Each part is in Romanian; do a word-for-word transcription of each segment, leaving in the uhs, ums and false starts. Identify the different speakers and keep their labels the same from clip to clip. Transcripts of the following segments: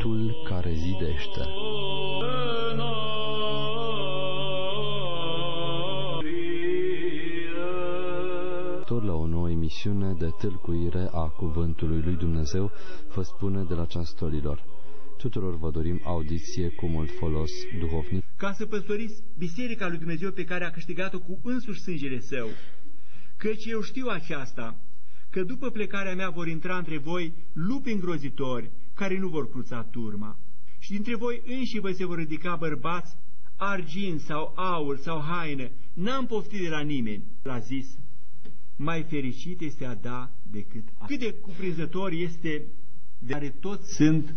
Speaker 1: cuvântul care zidește. Tot la o nouă emisiune de tâlcuire a Cuvântului lui Dumnezeu, vă spune de la Ceastolilor. Tuturor vă dorim audiție cu mult folos duhovnic.
Speaker 2: Ca să păstoriți biserica lui Dumnezeu pe care a câștigat-o cu însuși sângele său. Căci eu știu aceasta, că după plecarea mea vor intra între voi lupi îngrozitori, care nu vor cruța turma. Și dintre voi înși vă se vor ridica bărbați, argint sau aur sau haină, n-am poftit de la nimeni. L-a zis, mai fericit este a da decât a. Cât de cuprinzător este de care toți sunt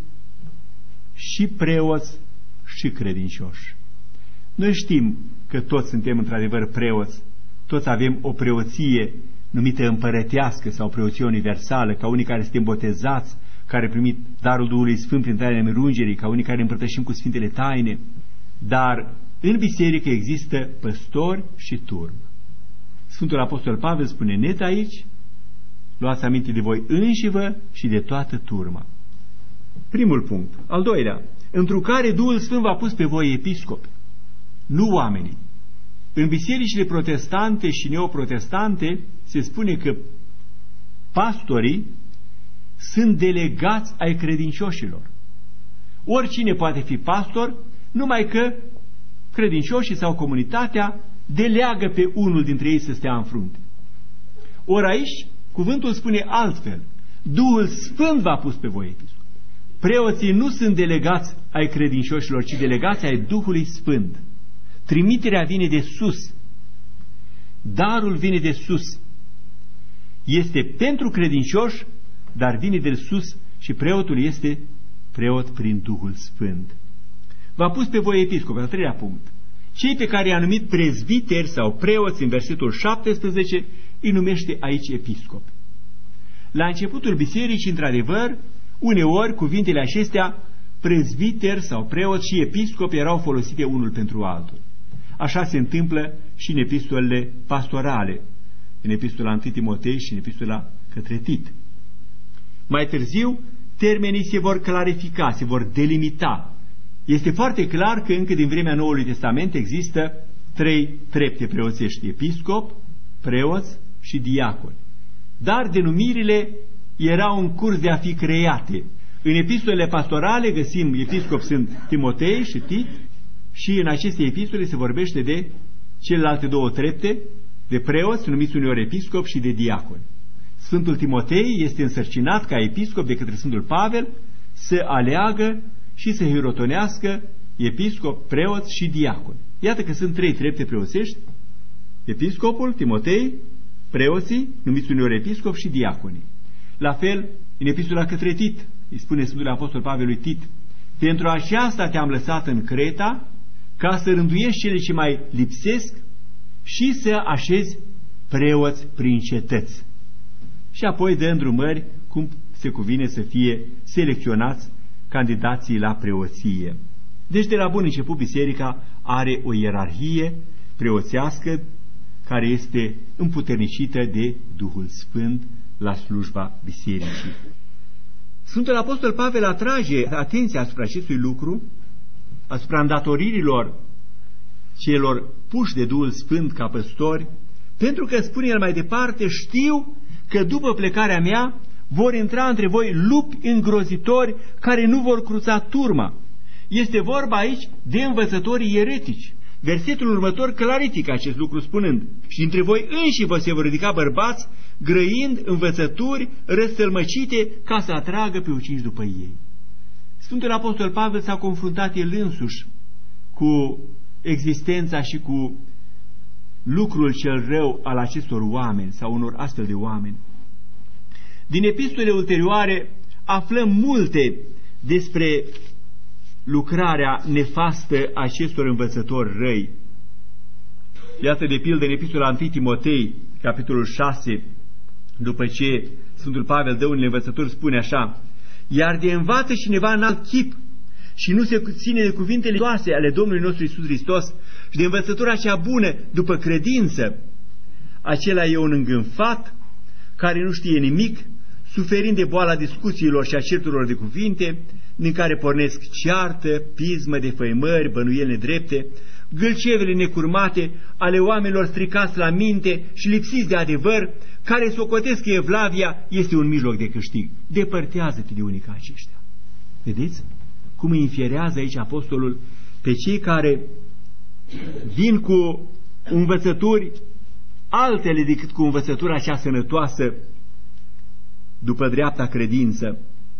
Speaker 2: și preoți și credincioși. Noi știm că toți suntem într-adevăr preoți, toți avem o preoție numită împărătească sau preoție universală, ca unii care suntem botezați, care primit darul Duhului Sfânt prin tainele mirungerii, ca unii care împărtășim cu Sfintele Taine, dar în biserică există păstori și turmă. Sfântul Apostol Pavel spune net aici, luați aminte de voi înșivă și de toată turma. Primul punct. Al doilea, întrucare Duhul Sfânt v-a pus pe voi episcopi, nu oamenii. În bisericile protestante și neoprotestante se spune că pastorii sunt delegați ai credincioșilor. Oricine poate fi pastor, numai că credincioșii sau comunitatea deleagă pe unul dintre ei să stea în frunte. Ori aici, cuvântul spune altfel. Duhul Sfânt v-a pus pe voi episcopi. Preoții nu sunt delegați ai credincioșilor, ci delegați ai Duhului Sfânt. Trimiterea vine de sus. Darul vine de sus. Este pentru credincioși, dar vine de sus și preotul este preot prin Duhul Sfânt. V-a pus pe voi episcopi, al treilea punct. Cei pe care i-a numit prezbiteri sau preoți în versetul șaptesprezece îi numește aici episcopi. La începutul bisericii, într-adevăr, uneori cuvintele acestea, prezbiteri sau preoți și episcopi, erau folosite unul pentru altul. Așa se întâmplă și în epistolele pastorale, în epistola întâi Timotei și în epistola către Tit. Mai târziu, termenii se vor clarifica, se vor delimita. Este foarte clar că încă din vremea Noului Testament există trei trepte preoțești, episcop, preoți și diaconi. Dar denumirile erau în curs de a fi create. În epistolele pastorale găsim episcopi sunt Timotei și Tit și în aceste epistole se vorbește de celelalte două trepte, de preoți, numiți uneori episcop, și de diaconi. Sfântul Timotei este însărcinat ca episcop de către Sfântul Pavel să aleagă și să hirotonească episcop, preoți și diaconi. Iată că sunt trei trepte preoțești: episcopul, Timotei, preoții, numiți uneori episcop, și diaconii. La fel, în epistola către Tit, îi spune Sfântul Apostol Pavel lui Tit, pentru aceasta te-am lăsat în Creta, ca să rânduiești cele ce mai lipsesc și să așezi preoți prin cetăți. Și apoi dă îndrumări cum se cuvine să fie selecționați candidații la preoție. Deci de la bun început biserica are o ierarhie preoțească care este împuternicită de Duhul Sfânt la slujba bisericii. Sfântul Apostol Pavel atrage atenția asupra acestui lucru, asupra îndatoririlor celor puși de Duhul Sfânt ca păstori, pentru că, spune el mai departe, știu că după plecarea mea vor intra între voi lupi îngrozitori care nu vor cruța turma. Este vorba aici de învățătorii eretici. Versetul următor clarifică acest lucru spunând: și dintre voi înși vă se vor ridica bărbați, grăind învățături răstălmăcite ca să atragă pe ucinici după ei. Sfântul Apostol Pavel s-a confruntat el însuși cu existența și cu lucrul cel rău al acestor oameni sau unor astfel de oameni. Din epistole ulterioare aflăm multe despre lucrarea nefastă a acestor învățători răi. Iată de pildă în epistola întâi Timotei, capitolul șase, după ce Sfântul Pavel dă unele învățături, spune așa: iar de învață cineva în alt chip și nu se ține de cuvintele toase ale Domnului nostru Iisus Hristos și de învățătura cea bună după credință, acela e un îngânfat care nu știe nimic, suferind de boala discuțiilor și a certurilor de cuvinte, din care pornesc ceartă, pismă, defăimări, bănuieli nedrepte, gâlcevele necurmate ale oamenilor stricați la minte și lipsiți de adevăr, care socotesc că evlavia este un mijloc de câștig. Depărtează-te de unii ca aceștia. Vedeți cum îi infierează aici apostolul pe cei care vin cu învățături altele decât cu învățătura cea sănătoasă după dreapta credință.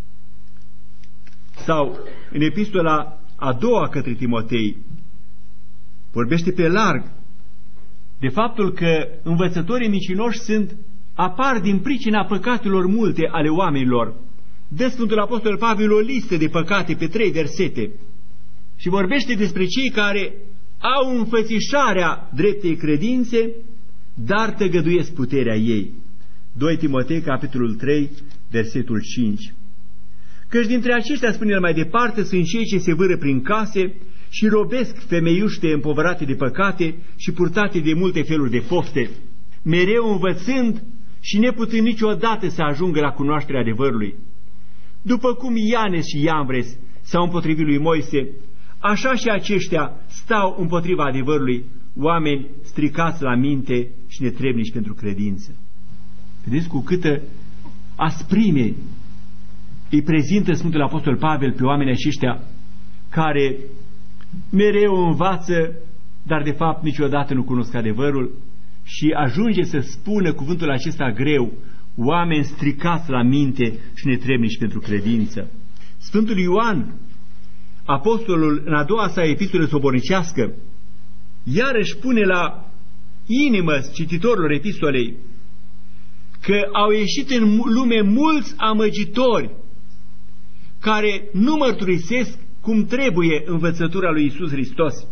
Speaker 2: Sau în epistola a doua către Timotei vorbește pe larg de faptul că învățătorii mincinoși sunt, apar din pricina păcatelor multe ale oamenilor. Dă Sfântul Apostol Pavel o listă de păcate pe trei versete și vorbește despre cei care au înfățișarea dreptei credințe, dar tăgăduiesc puterea ei. doi Timotei, capitolul trei, versetul cinci. Căci dintre aceștia, spune el mai departe, sunt cei ce se vâră prin case și robesc femeiuște împovărate de păcate și purtate de multe feluri de pofte, mereu învățând și neputând niciodată să ajungă la cunoașterea adevărului. După cum Ianes și Iambres s-au împotrivit lui Moise, așa și aceștia stau împotriva adevărului, oameni stricați la minte și netrebnici pentru credință. Vedeți cu câtă asprime îi prezintă Sfântul Apostol Pavel pe oamenii aceștia care mereu învață, dar de fapt niciodată nu cunosc adevărul, și ajunge să spună cuvântul acesta greu: oameni stricați la minte și netrebnici pentru credință. Sfântul Ioan, apostolul, în a doua sa epistolă sobornicească, iarăși pune la inimă cititorilor epistolei că au ieșit în lume mulți amăgitori care nu mărturisesc cum trebuie învățătura lui Iisus Hristos.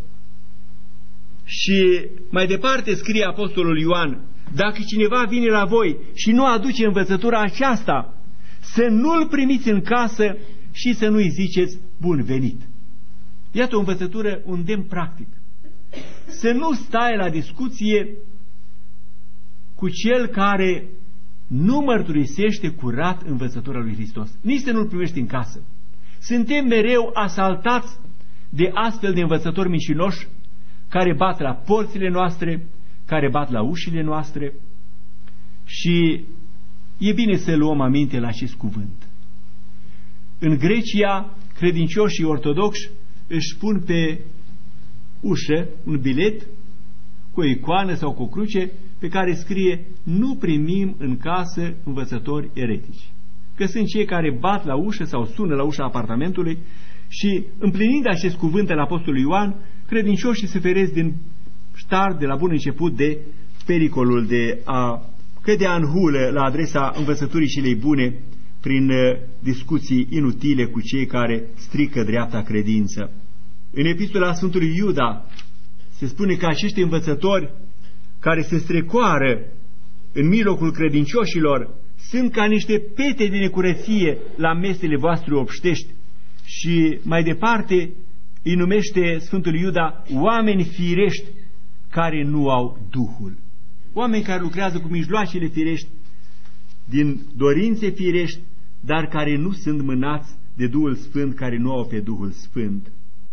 Speaker 2: Și mai departe scrie apostolul Ioan: dacă cineva vine la voi și nu aduce învățătura aceasta, să nu-l primiți în casă și să nu-i ziceți bun venit. Iată o învățătură, un demn practic. Să nu stai la discuție cu cel care nu mărturisește curat învățătura lui Hristos. Nici să nu-l primești în casă. Suntem mereu asaltați de astfel de învățători mincinoși care bat la porțile noastre, care bat la ușile noastre, și e bine să luăm aminte la acest cuvânt. În Grecia, credincioșii ortodoxi își pun pe ușă un bilet cu o icoană sau cu o cruce pe care scrie: nu primim în casă învățători eretici. Că sunt cei care bat la ușă sau sună la ușa apartamentului și, împlinind acest cuvânt al apostolului Ioan, credincioșii se feresc din start, de la bun început, de pericolul de a cădea în hulă la adresa învățăturii celei bune prin discuții inutile cu cei care strică dreapta credință. În epistola Sfântului Iuda se spune că acești învățători care se strecoară în mijlocul credincioșilor sunt ca niște pete de necurăție la mesele voastre obștești, și mai departe îi numește Sfântul Iuda oameni firești care nu au Duhul. Oameni care lucrează cu mijloacele firești, din dorințe firești, dar care nu sunt mânați de Duhul Sfânt, care nu au pe Duhul Sfânt.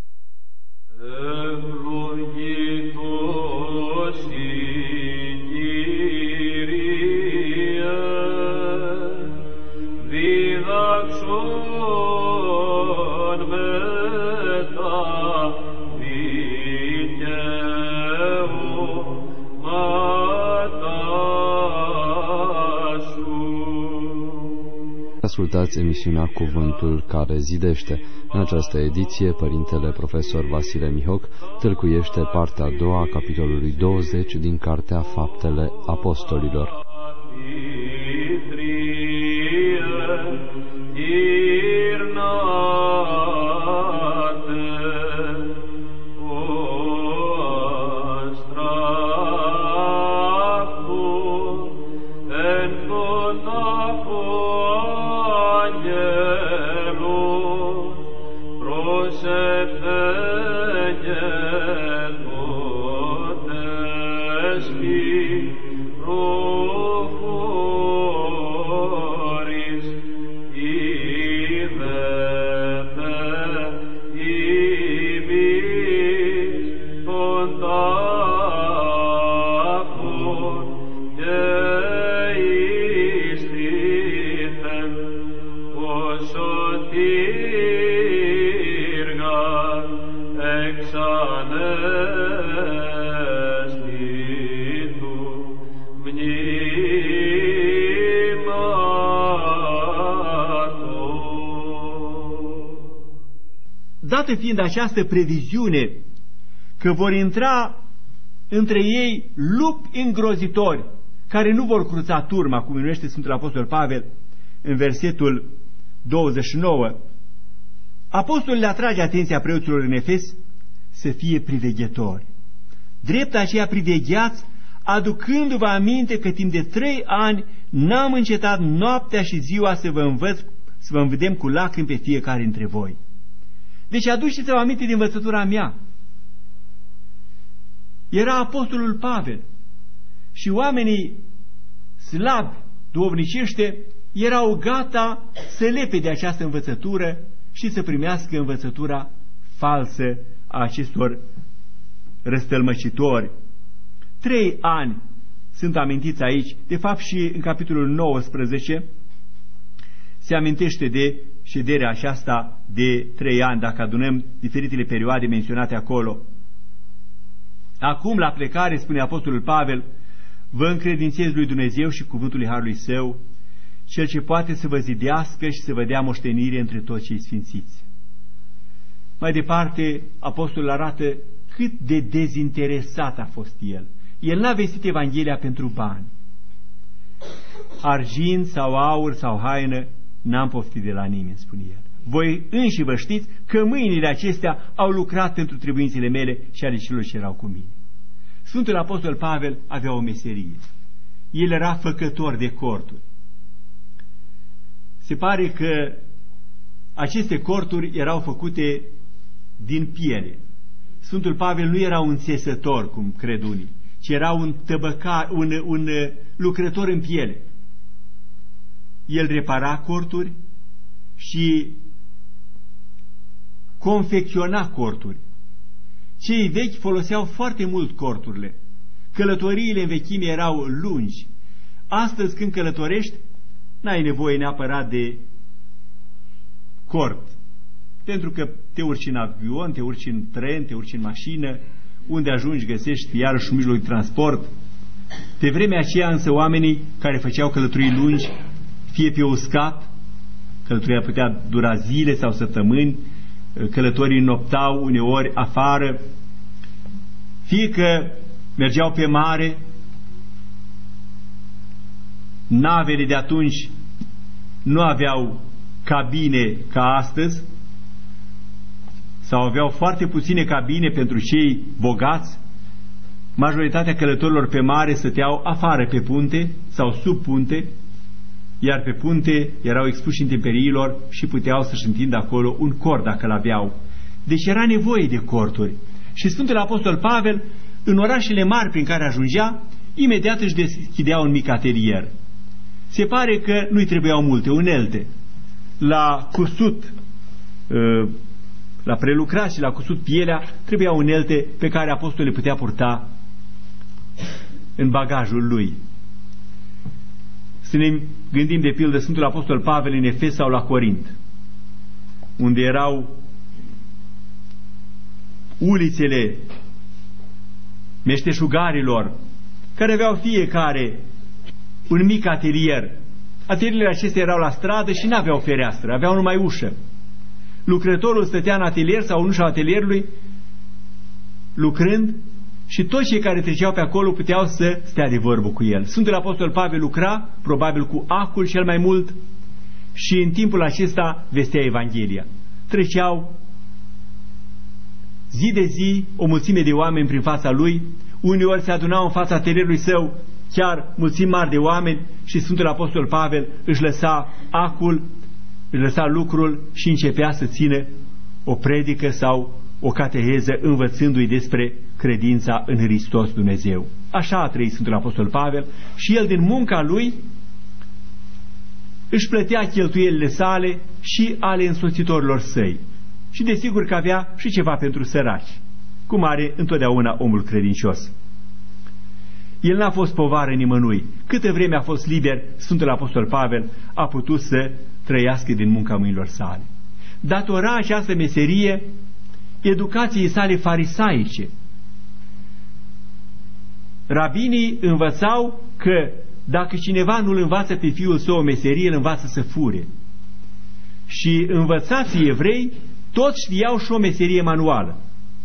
Speaker 1: Ascultați emisiunea Cuvântul care zidește. În această ediție, părintele profesor Vasile Mihoc tâlcuiește partea a doua a capitolului douăzeci din Cartea Faptele Apostolilor.
Speaker 3: Profuris
Speaker 2: Dată fiind această previziune că vor intra între ei lupi îngrozitori care nu vor cruța turma, cum numește Sfântul Apostol Pavel în versetul douăzeci și nouă, apostolul le atrage atenția preoților în Efes să fie priveghetori. Drept aceea privegheați, aducându-vă aminte că timp de trei ani n-am încetat noaptea și ziua să vă învăț, să vă învedem cu lacrimi pe fiecare dintre voi. Deci aduceți-vă aminte din învățătura mea. Era apostolul Pavel și oamenii slabi, duhovnicește, erau gata să lepe de această învățătură și să primească învățătura falsă a acestor răstălmăcitori. Trei ani sunt amintiți aici, de fapt și în capitolul nouăsprezece se amintește de șederea aceasta de trei ani, dacă adunăm diferitele perioade menționate acolo. Acum, la plecare, spune apostolul Pavel, vă încredințez lui Dumnezeu și cuvântului Harului Său, Cel ce poate să vă zidească și să vă dea moștenire între toți cei sfințiți. Mai departe, apostolul arată cât de dezinteresat a fost el. El n-a vestit Evanghelia pentru bani. Argint sau aur sau haină n-am poftit de la nimeni, spune el. Voi înși vă știți că mâinile acestea au lucrat pentru trebuințele mele și ale celor ce erau cu mine. Sfântul Apostol Pavel avea o meserie. El era făcător de corturi. Se pare că aceste corturi erau făcute din piele. Sfântul Pavel nu era un țesător, cum cred unii, ci era un tăbăcar, un, un lucrător în piele. El repara corturi și confecționa corturi. Cei vechi foloseau foarte mult corturile. Călătoriile în vechime erau lungi. Astăzi, când călătorești, n-ai nevoie neapărat de cort, pentru că te urci în avion, te urci în tren, te urci în mașină, unde ajungi găsești iarăși un mijloc de transport. Pe vremea aceea însă oamenii care făceau călătorii lungi, fie pe uscat, călătoria putea dura zile sau săptămâni, călătorii noptau uneori afară, fie că mergeau pe mare, navele de atunci nu aveau cabine ca astăzi, sau aveau foarte puține cabine pentru cei bogați. Majoritatea călătorilor pe mare stăteau afară pe punte sau sub punte, iar pe punte erau expuși intemperiilor și puteau să-și întindă acolo un cort dacă l-aveau. Deci era nevoie de corturi. Și Sfântul Apostol Pavel, în orașele mari prin care ajungea, imediat își deschidea un mic atelier. Se pare că nu-i trebuiau multe unelte. La cusut, la prelucrat și la cusut pielea, trebuiau unelte pe care apostolul le putea purta în bagajul lui. Să ne gândim de pildă Sfântul Apostol Pavel în Efes sau la Corint, unde erau ulițele meșteșugarilor, care aveau fiecare un mic atelier. Atelierele acestea erau la stradă și n-aveau fereastră, aveau numai ușă. Lucrătorul stătea în atelier sau în ușa atelierului lucrând și toți cei care treceau pe acolo puteau să stea de vorbă cu el. Sfântul Apostol Pavel lucra, probabil cu acul cel mai mult, și în timpul acesta vestea Evanghelia. Treceau zi de zi o mulțime de oameni prin fața lui, uneori se adunau în fața atelierului său chiar mulțimi mari de oameni și Sfântul Apostol Pavel își lăsa acul, își lăsa lucrul și începea să țină o predică sau o cateheză învățându-i despre credința în Hristos Dumnezeu. Așa a trăit Sfântul Apostol Pavel și el din munca lui își plătea cheltuielile sale și ale însoțitorilor săi. Și desigur că avea și ceva pentru săraci, cum are întotdeauna omul credincios. El n-a fost povară nimănui. Câtă vreme a fost liber, Sfântul Apostol Pavel a putut să trăiască din munca mâinilor sale. datora această meserie educației sale farisaice. Rabinii învățau că dacă cineva nu îl învață pe fiul său o meserie, îl învață să fure. Și învățații evrei toți știau și o meserie manuală.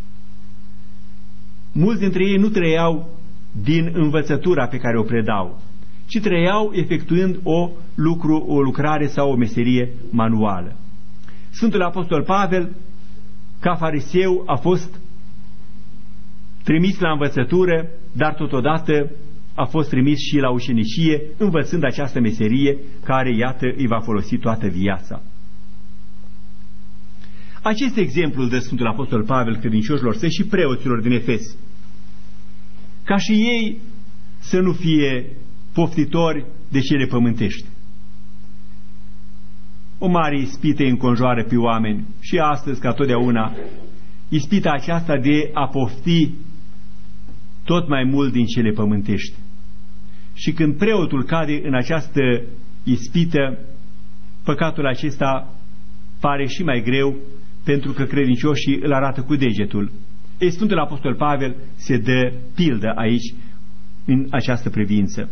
Speaker 2: Mulți dintre ei nu trăiau din învățătura pe care o predau, ci trăiau efectuând o, lucru, o lucrare sau o meserie manuală. Sfântul Apostol Pavel, ca fariseu, a fost trimis la învățătură, dar totodată a fost trimis și la ucenicie, învățând această meserie care, iată, îi va folosi toată viața. Acest exemplu de Sfântul Apostol Pavel credincioșilor săi și preoților din Efes, ca și ei să nu fie poftitori de cele pământești. O mare ispită înconjoară pe oameni și astăzi, ca totdeauna, ispita aceasta de a pofti tot mai mult din cele pământești. Și când preotul cade în această ispită, păcatul acesta pare și mai greu, pentru că credincioșii îl arată cu degetul. Ei, Sfântul Apostol Pavel se dă pildă aici, în această privință.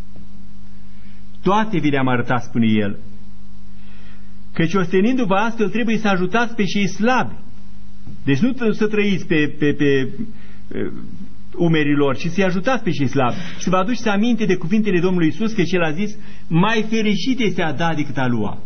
Speaker 2: Toate vi le-am arătat, spune el, căci ostenindu-vă astfel trebuie să ajutați pe cei slabi. Deci nu să trăiți pe, pe, pe, pe umerii lor, ci să-i ajutați pe cei slabi. Și vă aduceți aminte de cuvintele Domnului Iisus, că El a zis, mai fericit este a da decât a lua.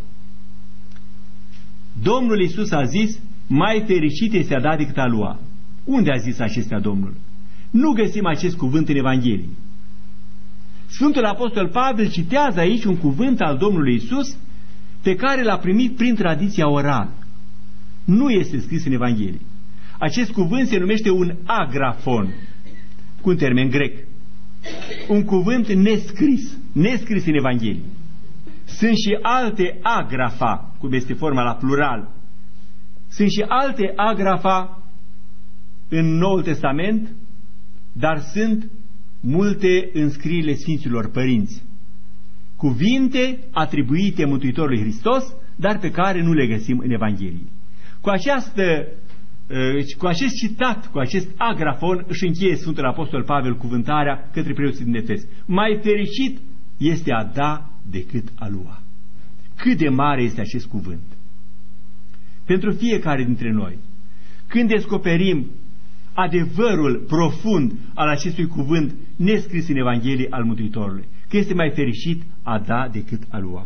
Speaker 2: Domnul Iisus a zis, mai fericit este a da decât a lua. Unde a zis acestea Domnul? Nu găsim acest cuvânt în Evanghelie. Sfântul Apostol Pavel citează aici un cuvânt al Domnului Iisus pe care l-a primit prin tradiția orală. Nu este scris în Evanghelie. Acest cuvânt se numește un agrafon, cu un termen grec. Un cuvânt nescris, nescris în Evanghelie. Sunt și alte agrafa, cum este forma la plural. Sunt și alte agrafa în Noul Testament, dar sunt multe în scrierile Sfinților Părinți. Cuvinte atribuite Mântuitorului Hristos, dar pe care nu le găsim în Evanghelie. Cu, această, cu acest citat, cu acest agrafon, își încheie Sfântul Apostol Pavel cuvântarea către preoții din Efes. Mai fericit este a da decât a lua. Cât de mare este acest cuvânt! Pentru fiecare dintre noi, când descoperim adevărul profund al acestui cuvânt nescris în Evanghelie al Mântuitorului, că este mai fericit a da decât a lua.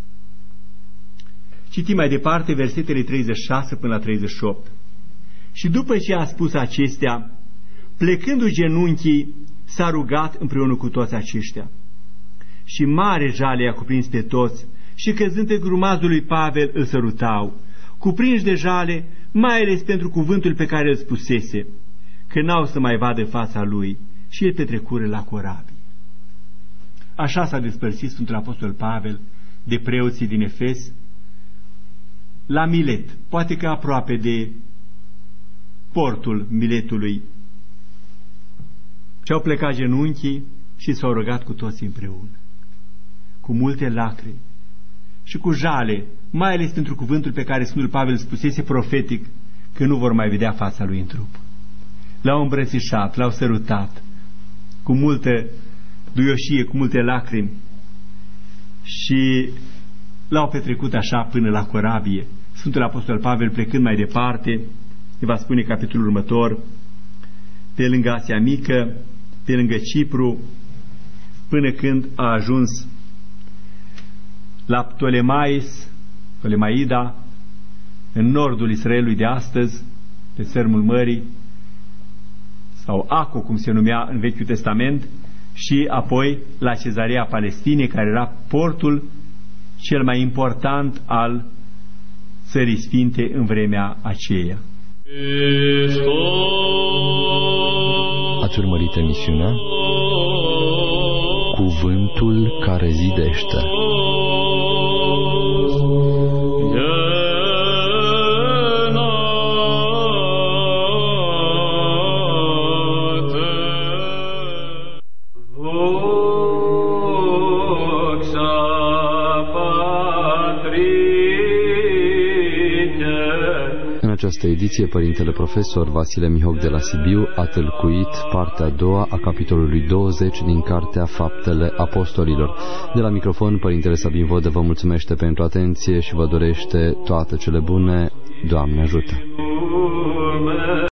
Speaker 2: Citim mai departe versetele treizeci și șase până la treizeci și opt. Și după ce a spus acestea, plecându-și genunchii, s-a rugat împreună cu toți aceștia. Și mare jale i-a cuprins pe toți și căzând pe grumazul lui Pavel îl sărutau, cuprinși de jale, mai ales pentru cuvântul pe care îl spusese, că n-au să mai vadă fața lui, și el petrecură la corabie. Așa s-a despărțit Sfântul Apostol Pavel de preoții din Efes la Milet, poate că aproape de portul Miletului. Și-au plecat genunchii și s-au rugat cu toții împreună, cu multe lacrimi și cu jale, mai ales pentru cuvântul pe care Sfântul Pavel spusese profetic că nu vor mai vedea fața lui în trup. L-au îmbrățișat, l-au sărutat cu multă duioșie, cu multe lacrimi și l-au petrecut așa până la corabie. Sfântul Apostol Pavel, plecând mai departe, îi va spune capitolul următor, pe lângă Asia Mică, pe lângă Cipru, până când a ajuns la Ptolemais, Ptolemaida, în nordul Israelului de astăzi, pe țărmul mării, sau Aco, cum se numea în Vechiul Testament, și apoi la Cezarea Palestinei, care era portul cel mai important al Țării Sfinte în vremea aceea.
Speaker 1: Ați urmărit emisiunea Cuvântul care zidește.
Speaker 3: Voxa Patri
Speaker 1: această ediție, părintele profesor Vasile Mihoc de la Sibiu a tâlcuit partea a doua a capitolului douăzeci din Cartea Faptele Apostolilor. De la microfon, părintele Sabin Vodă vă mulțumește pentru atenție și vă dorește toate cele bune. Doamne ajută!